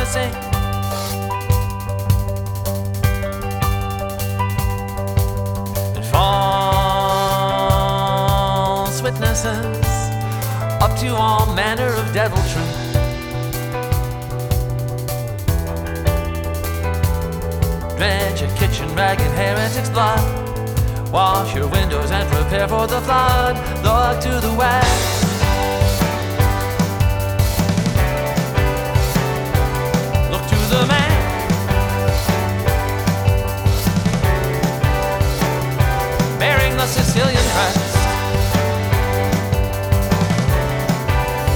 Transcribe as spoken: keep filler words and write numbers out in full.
sing. And false witnesses up to all manner of deviltry. Drench your kitchen rag in heretics' blood. Wash your windows and prepare for the flood. Look to the west.